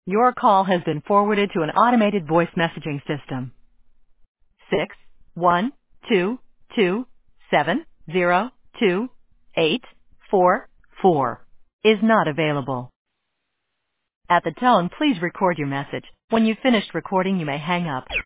Your call has been forwarded to an automated voice messaging system. 61227028844 is not available. At the tone, please record your message. When you've finished recording, you may hang up.